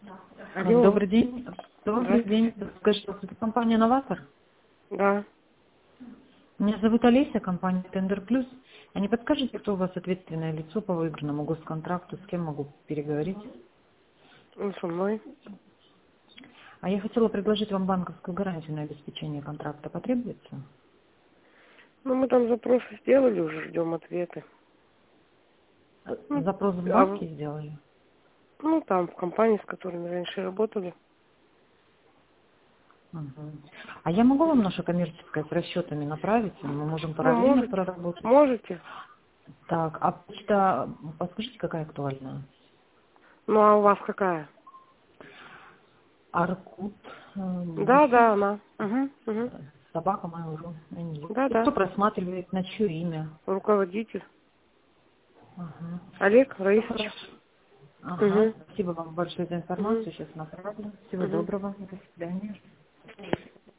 Алло. Добрый день. Добрый Здравствуйте. день. Скажите, это компания «Новатор»? Да. Меня зовут Олеся, компания «Тендер Плюс». А не подскажете, кто у вас ответственное лицо по выигранному госконтракту, с кем могу переговорить? Ну, со мной. А я хотела предложить вам банковскую гарантию на обеспечение контракта. Потребуется? Ну, мы там запросы сделали, уже ждем ответы. Ну, Запрос в а банке сделали? ну, там, в компании, с которыми раньше работали. Мгм. А я могу вам наше коммерческое с расчетами направить? Мы можем Ну, параллельно можете. проработать. Можете. Так, а почта, подскажите, какая актуальная? Ну, а у вас какая? Аркут, Да, Бусин, да, она. Угу, угу. собака Mail.ru. Да, И кто да. просматривает, на чье имя? Руководитель. Ага. Олег Все Раисович. хорошо. Ага. Угу, Спасибо вам большое за угу, информацию. Сейчас направлю. Всего угу. доброго. До свидания.